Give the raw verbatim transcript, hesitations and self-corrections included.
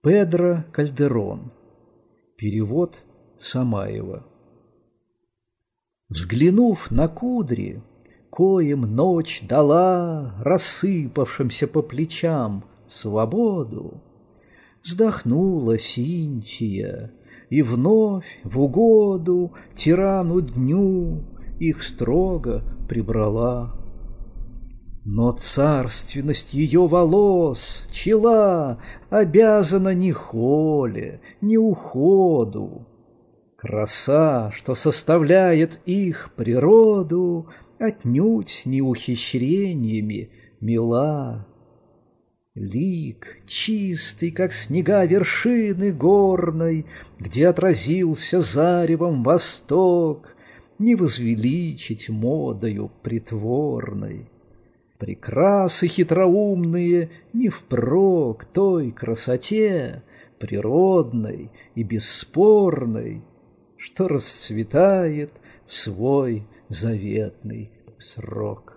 Педро Кальдерон. Перевод Самаева. Взглянув на кудри, коим ночь дала рассыпавшимся по плечам свободу, вздохнула Синтия и вновь в угоду тирану дню их строго прибрала. Но царственность ее волос, чела, обязана ни холе, ни уходу. Краса, что составляет их природу, отнюдь не ухищрениями мила. Лик чистый, как снега вершины горной, где отразился заревом восток, не возвеличить модою притворной. Прекрасы хитроумные не впрок той красоте, природной и бесспорной, что расцветает в свой заветный срок.